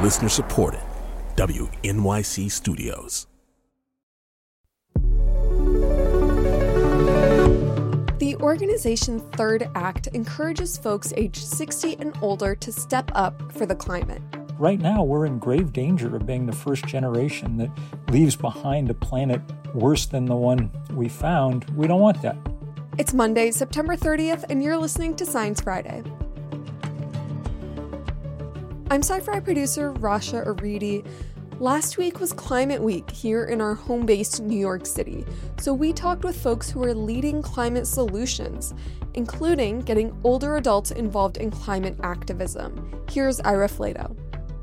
Listener supported. WNYC Studios. The organization Third Act encourages folks aged 60 and older to step up for the climate. Right now, we're in grave danger of being the first generation that leaves behind a planet worse than the one we found. We don't want that. It's Monday, September 30th, and you're listening to Science Friday. I'm Sci-Fi producer Rasha Aridi. Last week was Climate Week here in our home base, New York City, so we talked with folks who are leading climate solutions, including getting older adults involved in climate activism. Here's Ira Flato.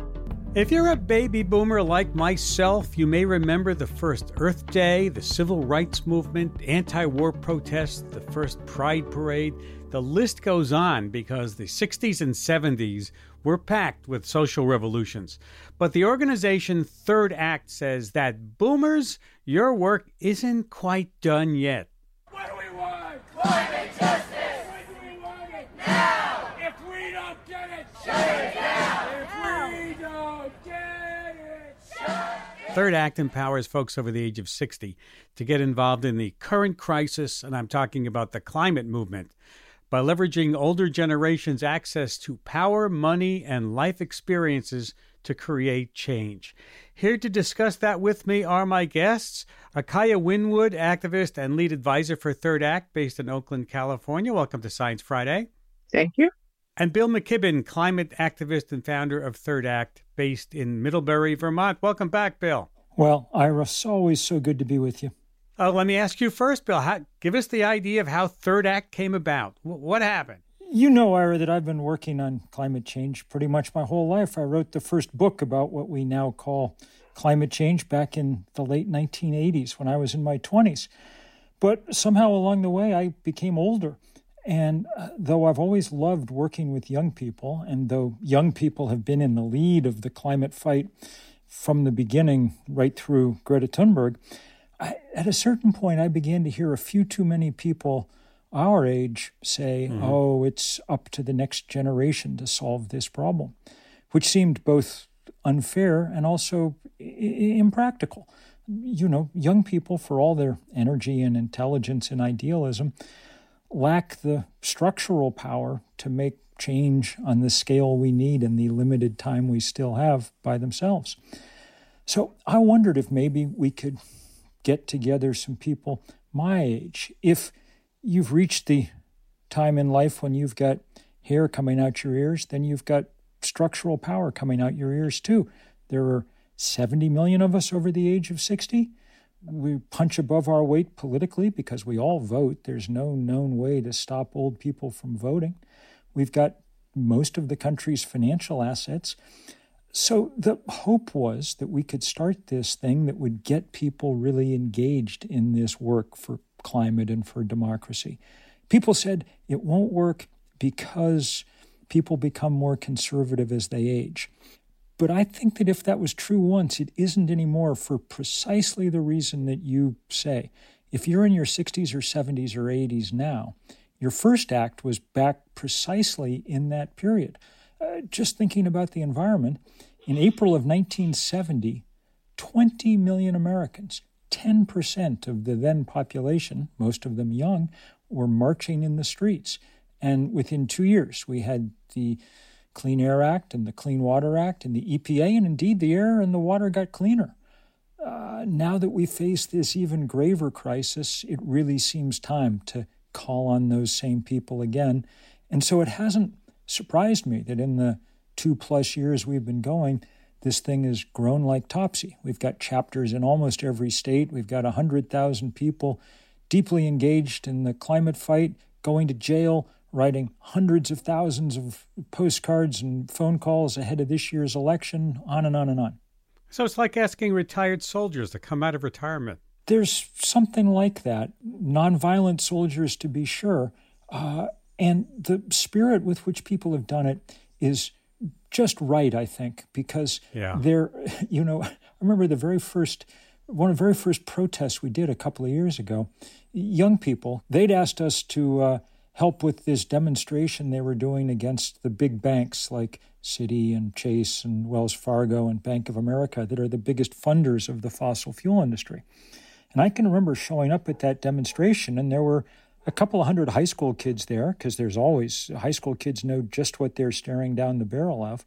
If you're a baby boomer like myself, you may remember the first Earth Day, the Civil Rights Movement, anti-war protests, the first Pride Parade. The list goes on because the 60s and 70s were packed with social revolutions. But the organization Third Act says that boomers, your work isn't quite done yet. What do we want? Climate justice! When do we want it? Now! If we don't get it, shut it down! If we don't get it, shut it! Third Act empowers folks over the age of 60 to get involved in the current crisis, and I'm talking about the climate movement, by leveraging older generations' access to power, money, and life experiences to create change. Here to discuss that with me are my guests, Akaya Winwood, activist and lead advisor for Third Act, based in Oakland, California. Welcome to Science Friday. Thank you. And Bill McKibben, climate activist and founder of Third Act, based in Middlebury, Vermont. Welcome back, Bill. Well, Ira, it's always so good to be with you. Let me ask you first, Bill. Give us the idea of how Third Act came about. What happened? You know, Ira, that I've been working on climate change pretty much my whole life. I wrote the first book about what we now call climate change back in the late 1980s when I was in my 20s. But somehow along the way, I became older. And though I've always loved working with young people, and though young people have been in the lead of the climate fight from the beginning right through Greta Thunberg, at a certain point, I began to hear a few too many people our age say, oh, it's up to the next generation to solve this problem, which seemed both unfair and also impractical. You know, young people, for all their energy and intelligence and idealism, lack the structural power to make change on the scale we need in the limited time we still have by themselves. So I wondered if maybe we could get together some people my age. If you've reached the time in life when you've got hair coming out your ears, then you've got structural power coming out your ears too. There are 70 million of us over the age of 60. We punch above our weight politically because we all vote. There's no known way to stop old people from voting. We've got most of the country's financial assets. So the hope was that we could start this thing that would get people really engaged in this work for climate and for democracy. People said it won't work because people become more conservative as they age. But I think that if that was true once, it isn't anymore for precisely the reason that you say. If you're in your 60s or 70s or 80s now, your first act was back precisely in that period. Just thinking about the environment, in April of 1970, 20 million Americans, 10% of the then population, most of them young, were marching in the streets. And within 2 years, we had the Clean Air Act and the Clean Water Act and the EPA, and indeed the air and the water got cleaner. Now that we face this even graver crisis, it really seems time to call on those same people again. And so it hasn't surprised me that in the 2+ years we've been going, this thing has grown like topsy. We've got chapters in almost every state. We've got 100,000 people deeply engaged in the climate fight, going to jail, writing hundreds of thousands of postcards and phone calls ahead of this year's election, on and on and on. So it's like asking retired soldiers to come out of retirement. There's something like that. Nonviolent soldiers, to be sure. And the spirit with which people have done it is just right, I think, because they're, you know, I remember one of the very first protests we did a couple of years ago, young people, they'd asked us to help with this demonstration they were doing against the big banks like Citi and Chase and Wells Fargo and Bank of America that are the biggest funders of the fossil fuel industry. And I can remember showing up at that demonstration, and there were a couple of hundred high school kids there, because there's always high school kids know just what they're staring down the barrel of.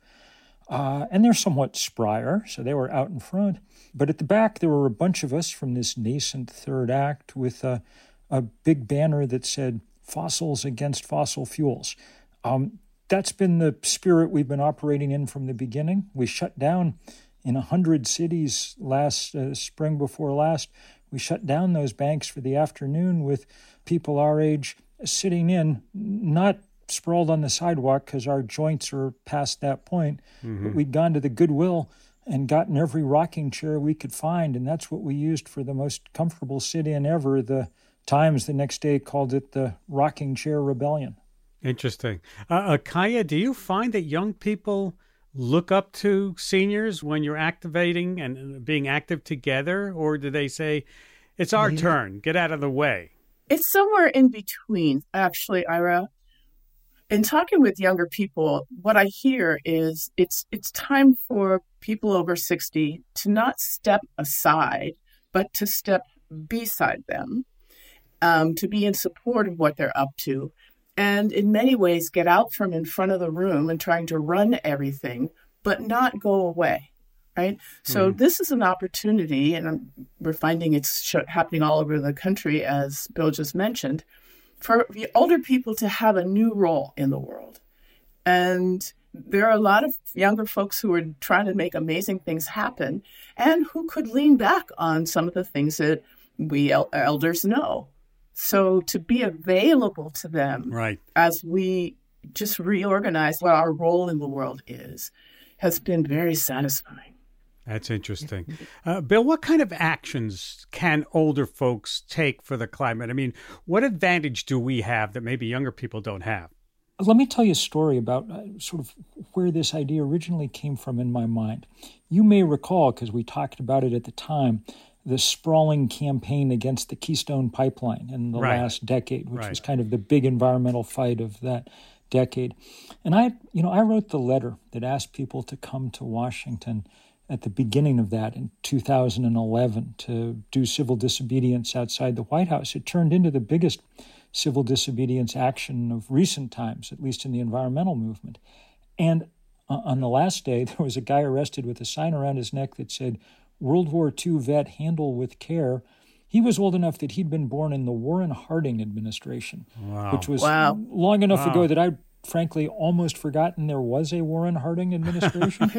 And they're somewhat sprier, so they were out in front. But at the back, there were a bunch of us from this nascent third act with a big banner that said, "Fossils against fossil fuels." That's been the spirit we've been operating in from the beginning. We shut down in 100 cities last spring before last. We shut down those banks for the afternoon with people our age sitting in, not sprawled on the sidewalk because our joints are past that point, but we'd gone to the Goodwill and gotten every rocking chair we could find, and that's what we used for the most comfortable sit-in ever. The Times the next day called it the Rocking Chair Rebellion. Interesting. Kaya, do you find that young people look up to seniors when you're activating and being active together, or do they say, it's our turn, get out of the way? It's somewhere in between, actually, Ira. In talking with younger people, what I hear is it's time for people over 60 to not step aside, but to step beside them, to be in support of what they're up to, and in many ways get out from in front of the room and trying to run everything, but not go away, right? So this is an opportunity, and we're finding it's happening all over the country, as Bill just mentioned, for the older people to have a new role in the world. And there are a lot of younger folks who are trying to make amazing things happen and who could lean back on some of the things that we elders know. So to be available to them as we just reorganize what our role in the world is has been very satisfying. That's interesting. Bill, what kind of actions can older folks take for the climate? I mean, what advantage do we have that maybe younger people don't have? Let me tell you a story about sort of where this idea originally came from in my mind. You may recall, because we talked about it at the time, the sprawling campaign against the Keystone Pipeline in the last decade, which was kind of the big environmental fight of that decade. And I wrote the letter that asked people to come to Washington at the beginning of that in 2011 to do civil disobedience outside the White House. It turned into the biggest civil disobedience action of recent times, at least in the environmental movement. And on the last day, there was a guy arrested with a sign around his neck that said, "World War II vet, handle with care." He was old enough that he'd been born in the Warren Harding administration, which was long enough ago that I'd frankly almost forgotten there was a Warren Harding administration.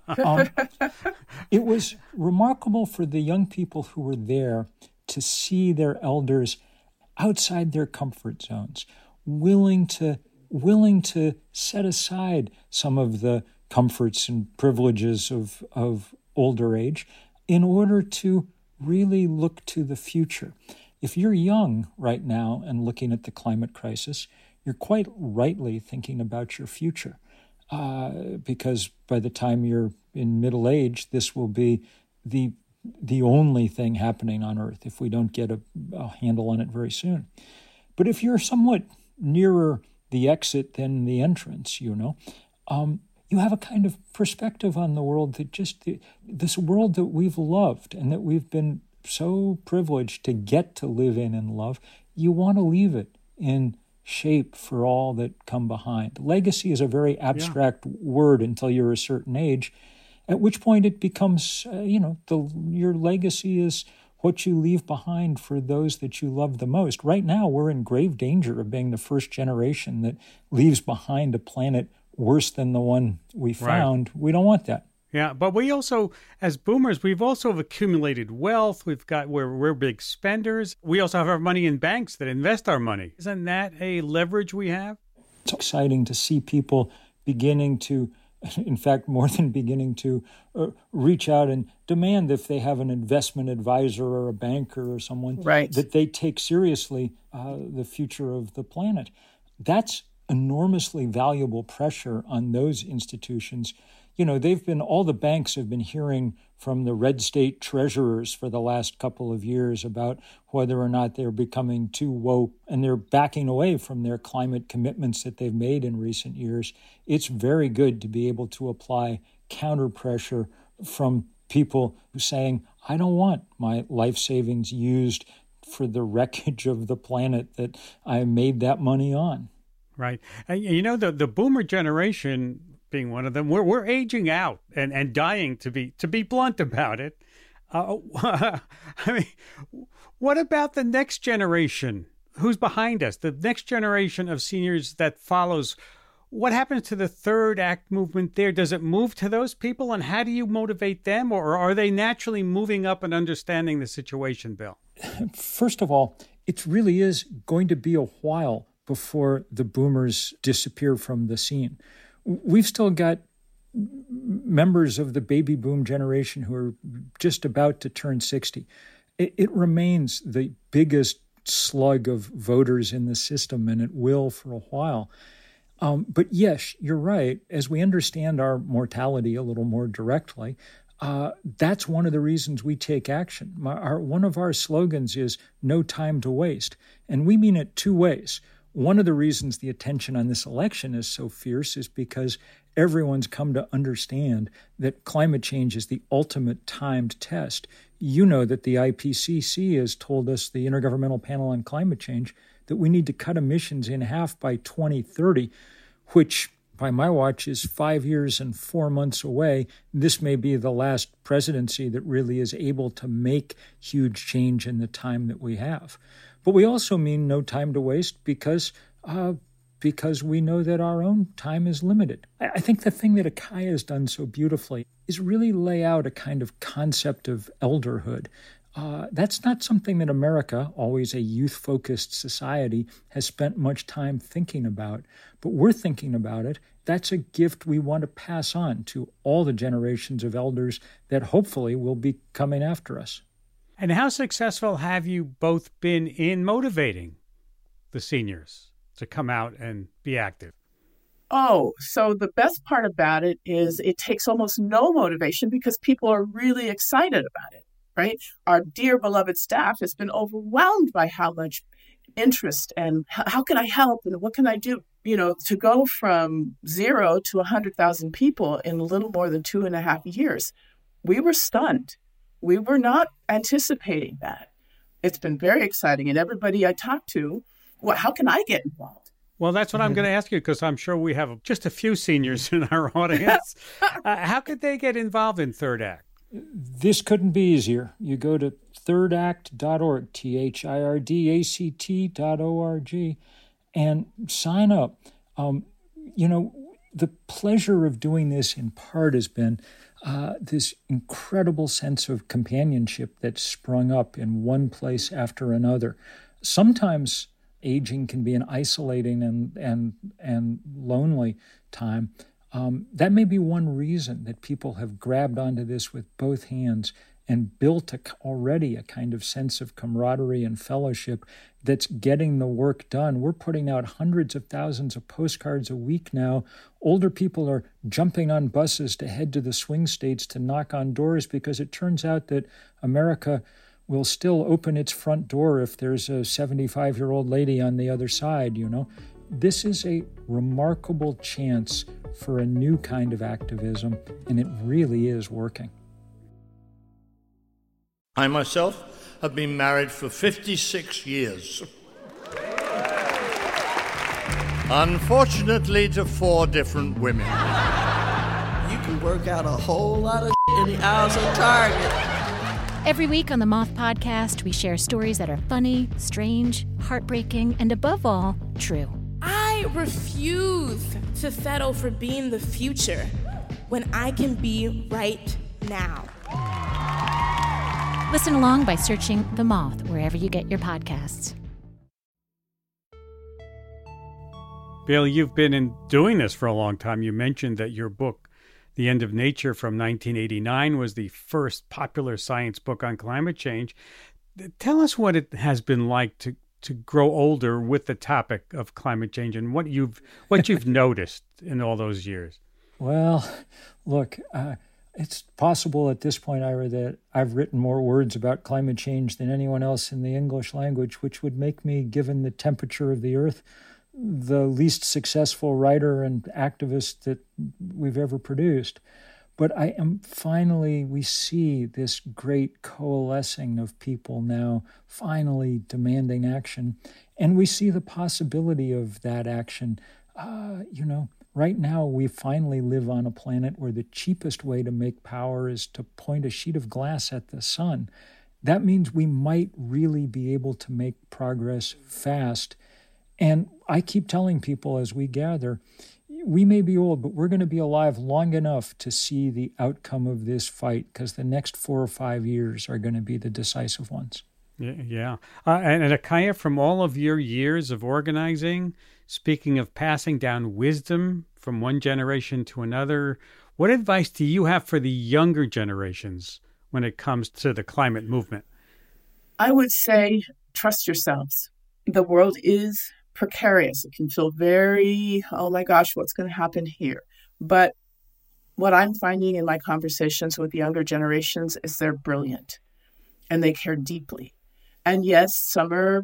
It was remarkable for the young people who were there to see their elders outside their comfort zones, willing to set aside some of the comforts and privileges of older age in order to really look to the future. If you're young right now and looking at the climate crisis, you're quite rightly thinking about your future, because by the time you're in middle age, this will be the only thing happening on Earth if we don't get a handle on it very soon. But if you're somewhat nearer the exit than the entrance, you have a kind of perspective on the world that this world that we've loved and that we've been so privileged to get to live in and love, you want to leave it in shape for all that come behind. Legacy is a very abstract word until you're a certain age, at which point it becomes, your legacy is what you leave behind for those that you love the most. Right now, we're in grave danger of being the first generation that leaves behind a planet worse than the one we found. We don't want that. Yeah, but we also, as boomers, we've also accumulated wealth. We're big spenders. We also have our money in banks that invest our money. Isn't that a leverage we have? It's exciting to see people beginning to, in fact, more than beginning to reach out and demand, if they have an investment advisor or a banker or someone, that they take seriously the future of the planet. That's enormously valuable pressure on those institutions. all the banks have been hearing from the red state treasurers for the last couple of years about whether or not they're becoming too woke, and they're backing away from their climate commitments that they've made in recent years. It's very good to be able to apply counter pressure from people who are saying, I don't want my life savings used for the wreckage of the planet that I made that money on. Right. And, the boomer generation being one of them, we're aging out and dying, to be blunt about it. I mean, what about the next generation? Who's behind us? The next generation of seniors that follows. What happens to the third act movement there? Does it move to those people? And how do you motivate them? Or are they naturally moving up and understanding the situation, Bill? First of all, it really is going to be a while before the boomers disappear from the scene. We've still got members of the baby boom generation who are just about to turn 60. It remains the biggest slug of voters in the system, and it will for a while. But yes, you're right. As we understand our mortality a little more directly, that's one of the reasons we take action. One of our slogans is no time to waste, and we mean it two ways. One of the reasons the attention on this election is so fierce is because everyone's come to understand that climate change is the ultimate timed test. You know that the IPCC has told us, the Intergovernmental Panel on Climate Change, that we need to cut emissions in half by 2030, which by my watch is 5 years and 4 months away. This may be the last presidency that really is able to make huge change in the time that we have. But we also mean no time to waste because we know that our own time is limited. I think the thing that Akaya has done so beautifully is really lay out a kind of concept of elderhood. That's not something that America, always a youth-focused society, has spent much time thinking about, but we're thinking about it. That's a gift we want to pass on to all the generations of elders that hopefully will be coming after us. And how successful have you both been in motivating the seniors to come out and be active? Oh, so the best part about it is it takes almost no motivation because people are really excited about it, right? Our dear beloved staff has been overwhelmed by how much interest and how can I help and what can I do? To go from 0 to 100,000 people in a little more than 2.5 years, we were stunned. We were not anticipating that. It's been very exciting. And everybody I talk to, how can I get involved? Well, that's what I'm going to ask you, because I'm sure we have just a few seniors in our audience. How could they get involved in Third Act? This couldn't be easier. You go to thirdact.org, thirdact.org, and sign up. The pleasure of doing this in part has been this incredible sense of companionship that's sprung up in one place after another. Sometimes aging can be an isolating and lonely time. That may be one reason that people have grabbed onto this with both hands and built already a kind of sense of camaraderie and fellowship that's getting the work done. We're putting out hundreds of thousands of postcards a week now. Older people are jumping on buses to head to the swing states to knock on doors because it turns out that America will still open its front door if there's a 75-year-old lady on the other side, This is a remarkable chance for a new kind of activism, and it really is working. I myself have been married for 56 years. Unfortunately, to 4 different women. You can work out a whole lot of in the hours on target. Every week on the Moth Podcast, we share stories that are funny, strange, heartbreaking, and above all, true. I refuse to settle for being the future when I can be right now. Listen along by searching The Moth wherever you get your podcasts. Bill, you've been doing this for a long time. You mentioned that your book, The End of Nature from 1989, was the first popular science book on climate change. Tell us what it has been like to grow older with the topic of climate change and what you've noticed in all those years. Well, look, it's possible at this point, Ira, that I've written more words about climate change than anyone else in the English language, which would make me, given the temperature of the Earth, the least successful writer and activist that we've ever produced. But we see this great coalescing of people now finally demanding action. And we see the possibility of that action. Right now we finally live on a planet where the cheapest way to make power is to point a sheet of glass at the sun. That means we might really be able to make progress fast. And I keep telling people as we gather, we may be old, but we're going to be alive long enough to see the outcome of this fight, because the next 4 or 5 years are going to be the decisive ones. Yeah. And Akaya, from all of your years of organizing, speaking of passing down wisdom from one generation to another, what advice do you have for the younger generations when it comes to the climate movement? I would say trust yourselves. The world is precarious. It can feel very, oh my gosh, what's going to happen here? But what I'm finding in my conversations with younger generations is they're brilliant and they care deeply. And yes, some are,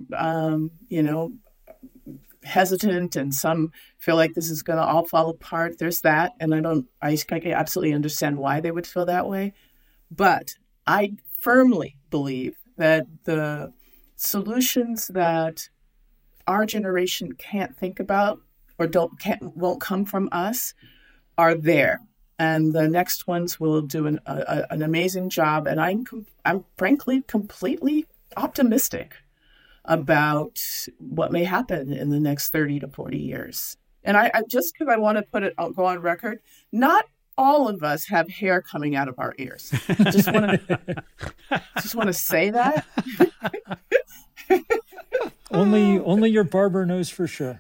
hesitant, and some feel like this is going to all fall apart. There's that. And I absolutely understand why they would feel that way. But I firmly believe that the solutions that our generation can't think about or won't come from us are there. And the next ones will do an amazing job. And I'm frankly completely optimistic about what may happen in the next 30 to 40 years. And I just because I want to go on record, not all of us have hair coming out of our ears. Just want to say that. Only your barber knows for sure.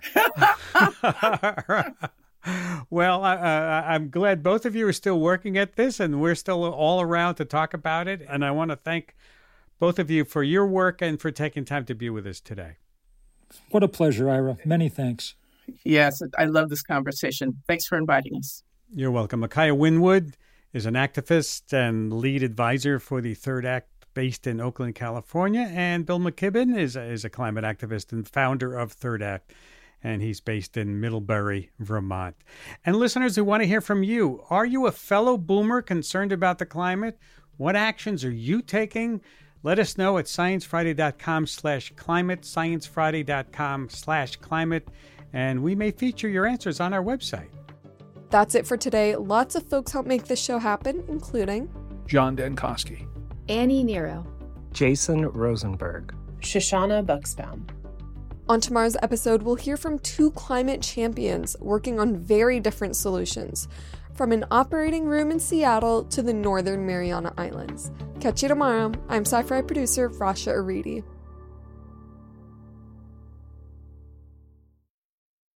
Well, I'm glad both of you are still working at this, and we're still all around to talk about it. And I want to thank both of you for your work and for taking time to be with us today. What a pleasure, Ira. Many thanks. Yes, I love this conversation. Thanks for inviting us. You're welcome. Akaya Winwood is an activist and lead advisor for the Third Act based in Oakland, California. And Bill McKibben is a climate activist and founder of Third Act, and he's based in Middlebury, Vermont. And listeners who want to hear from you, are you a fellow boomer concerned about the climate? What actions are you taking? Let us know at sciencefriday.com/climate, sciencefriday.com/climate, and we may feature your answers on our website. That's it for today. Lots of folks help make this show happen, including John Dankosky, Annie Nero, Jason Rosenberg, Shoshana Buxbaum. On tomorrow's episode, we'll hear from 2 climate champions working on very different solutions, from an operating room in Seattle to the Northern Mariana Islands. Catch you tomorrow. I'm Sci-Fi producer Rasha Aridi.